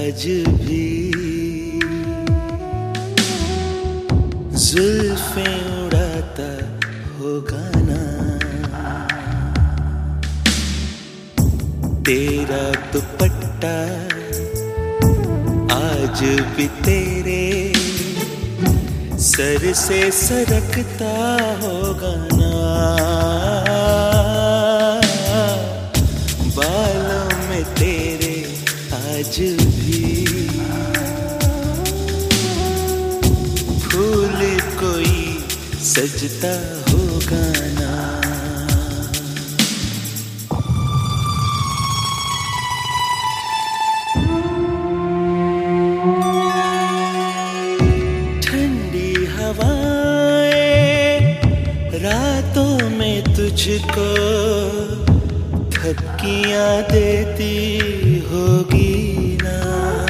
आज भी जुल्फें उड़ाता होगा ना तेरा दुपट्टा आज भी तेरे सर से सरकता होगा ना बालों में तेरे आज भी फूल कोई सजता होगा ना ठंडी हवाएं रातों में तुझको थपकियां देती होगी ना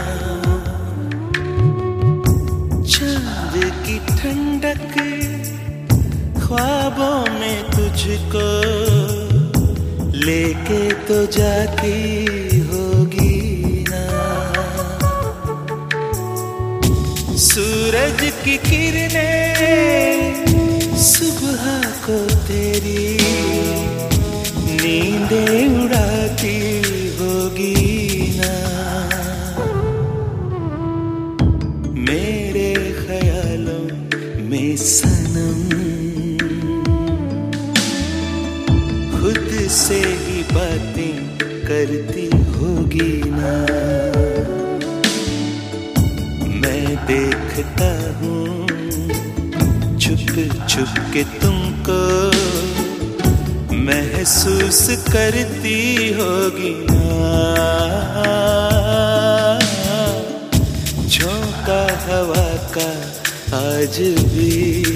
चांद की ठंडक ख्वाबों में तुझको लेके तो जाती होगी ना सूरज की किरणें सुबह को तेरी नींदें उड़ाती होगी ना मेरे ख्यालों में सनम खुद से ही बातें करती होगी ना मैं देखता हूँ छुप छुप के तुमको महसूस करती होगी ना झोंका हवा का आज भी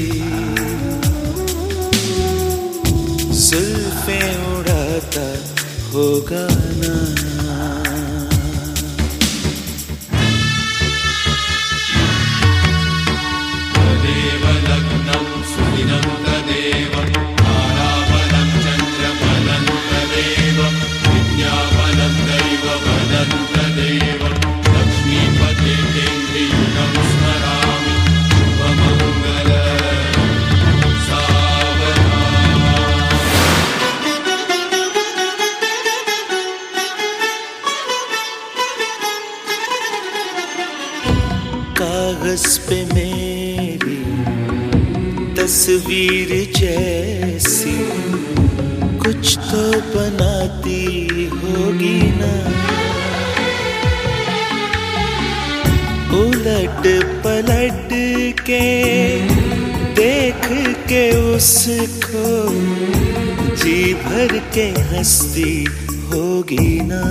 जुल्फें उड़ाता होगा ना तदेव लग्नं सुदिनं तदेव ताराबलं चन्द्रबलं तदेव विद्याबलं दैवबलं तदेव लक्ष्मीपते केन्द्रियुगं स्मरामि शुभमङ्गल कागज पे मेरी तस्वीर जैसी कुछ तो बनाती होगी ना उलट पलट के देख के उसको जी भर के हंसती होगी ना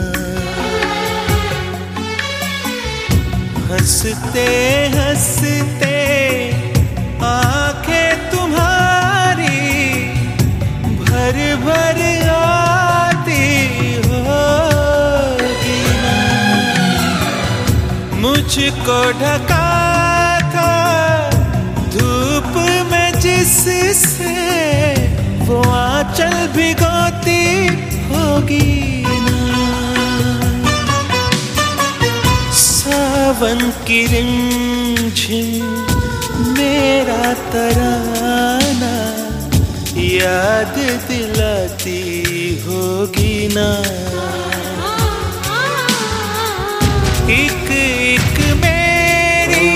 हंसते हंसते आंखें तुम्हारी भर भर आती होगी ना मुझको ढका था धूप में जिससे वो आंचल भिगोती होगी सावन की रिमझिम मेरा तराना याद दिलाती होगी ना एक एक मेरी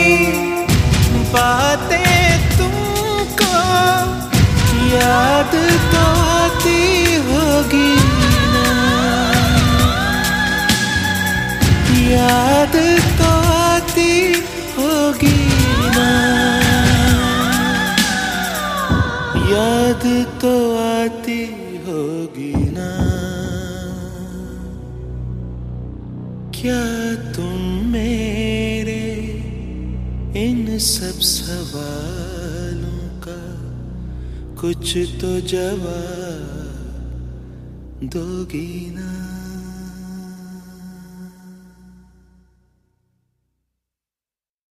बातें तुमको याद तो आती होगी ना याद तो आती होगी ना याद तो आती होगी ना क्या तुम मेरे इन सब सवालों का कुछ तो जवाब दोगी ना।